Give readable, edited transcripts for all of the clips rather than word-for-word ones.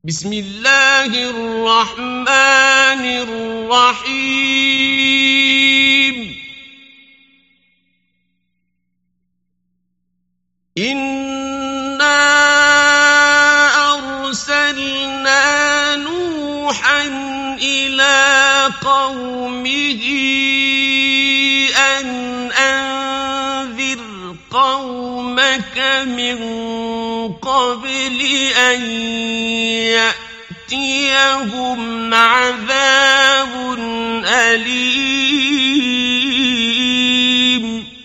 بسم الله الرحمن الرحيم إنا أرسلنا نوحا إلى قومه أن أنذر قومك من قبل أن يأتيهم عذاب أليم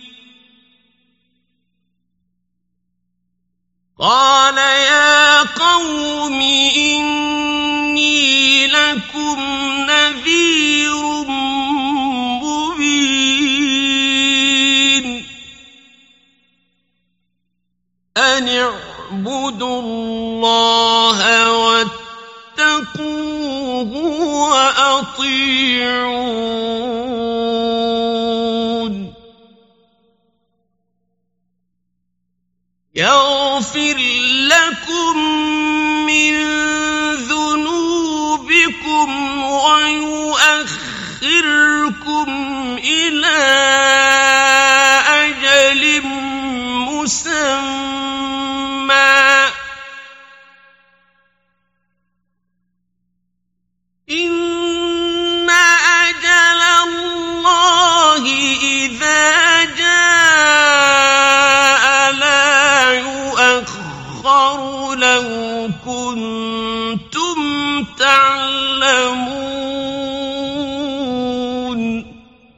قال يا قوم إني لكم نذير مبين أن اعبدوا الله واتقوه وأطيعون يغفر لكم من ذنوبكم ويؤخركم إلى أجل مسمى إن أجل الله إذا جاء لا يؤخر لو كنتم تعلمون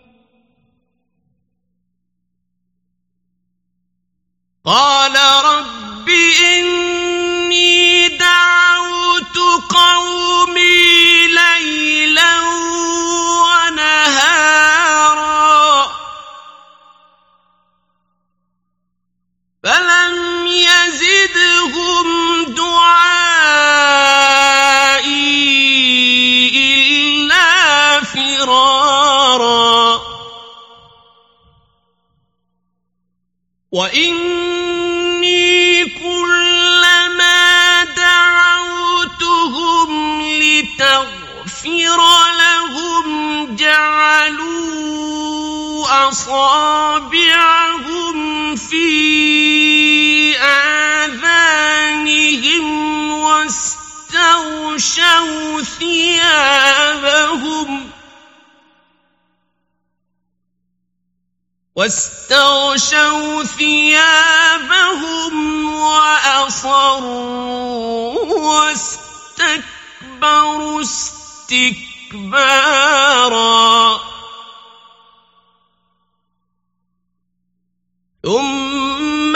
قال رب إني دعوت قومي ليلا ونهارا فلم يزدهم دعائي إلا فرارا وإني كلما دعوتهم لتغفر لهم جعلوا أصابعهم في آذانهم واستغشوا ثيابهم وأصروا واستكبروا استكبارا ثم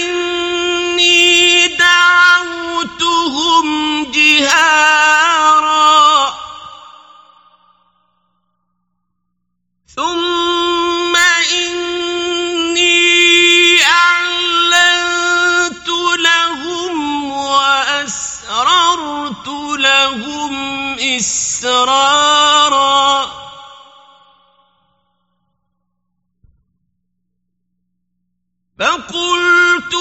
إني دعوتهم جهارا ثم إني أعلنت لهم وأسررت لهم إسرارا فقلت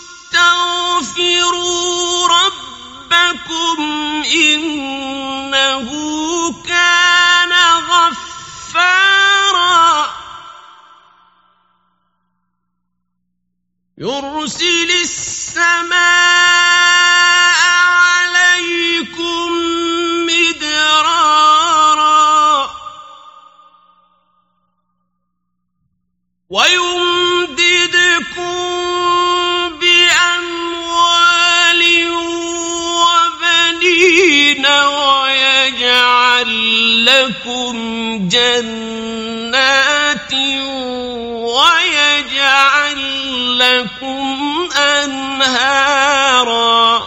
استغفروا ربكم إنه كان غفارا يرسل السماء عليكم مدرارا ويمددكم بأموال وبنين ويجعل لكم جنات ويجعل لكم أنهارا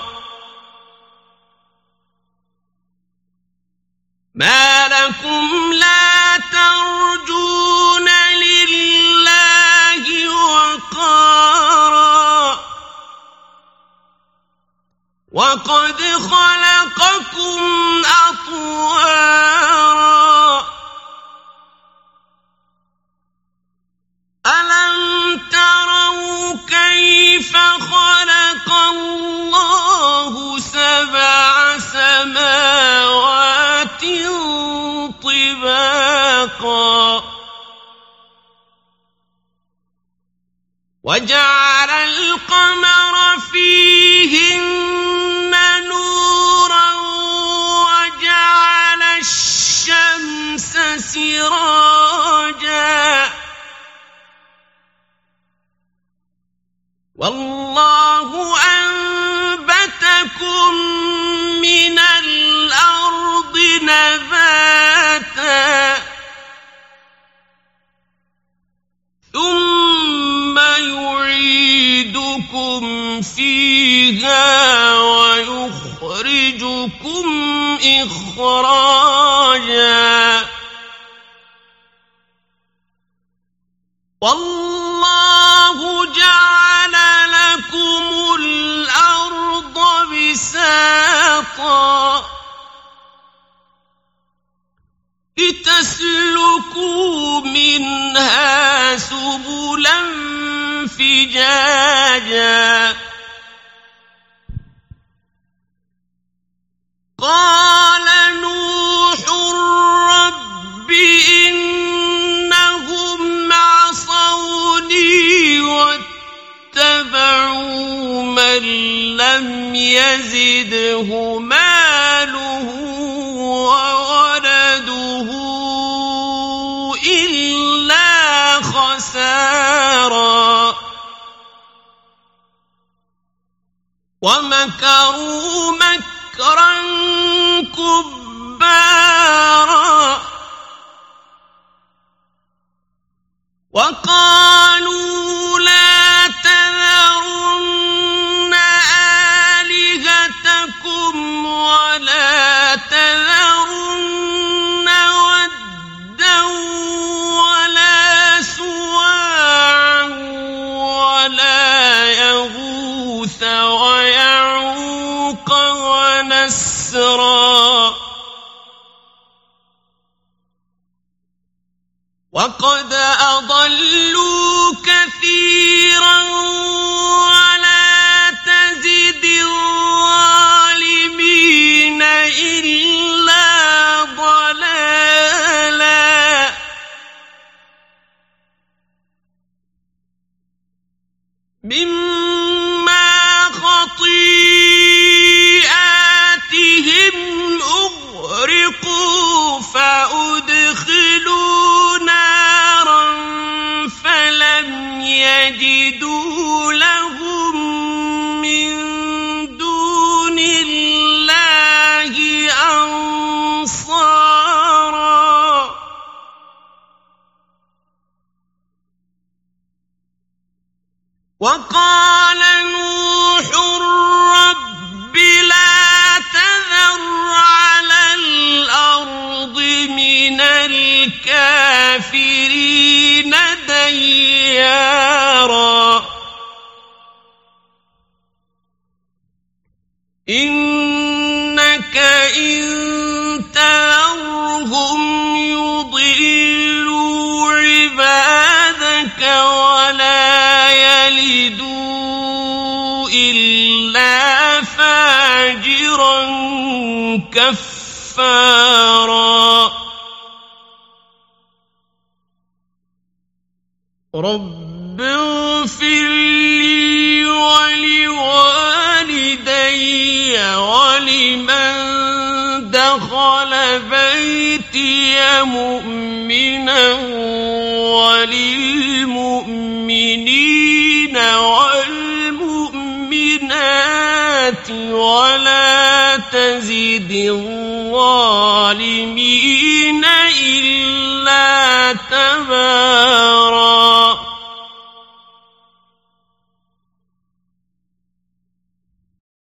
ما لكم لا ترجون لله وقارا وقد خلقكم أطوارا ألم تروا كيف خلق الله سبع سماوات وجعل القمر فيهن نورا وجعل الشمس سراجا والله أنبتكم من الأرض نباتا ثم يعيدكم فيها ويخرجكم إخراجا والله جعل لكم الأرض بساطا لتسلكوا منها سبلا فجاجا قال نوح رب إنهم عصوني واتبعوا من لم يزده ماله وولده إلا خسارا ومكروا مكرا كبارا وقالوا لا تذرن آلهتكم ولا تذرن ودا ولا سواعا ولا يغوث ويعوق ونسرا وقد أضلوا كثيرا ولا تزد الظالمين إلا ضلالا مما خطيئاتهم أغرقوا فأدخلوا نارا فلم يجدوا لهم من دون الله أنصارا وقال نوح رب لا تذر على الأرض من الكافرين ديارا إنك إن تذرهم يضلوا عبادك ولا يلدوا إلا فاجرا كفارا رب اغفر لي ولوالدي ولمن دخل بيتي مؤمنا وللمؤمنين والمؤمنات ولا تزد الظالمين إلا تبارا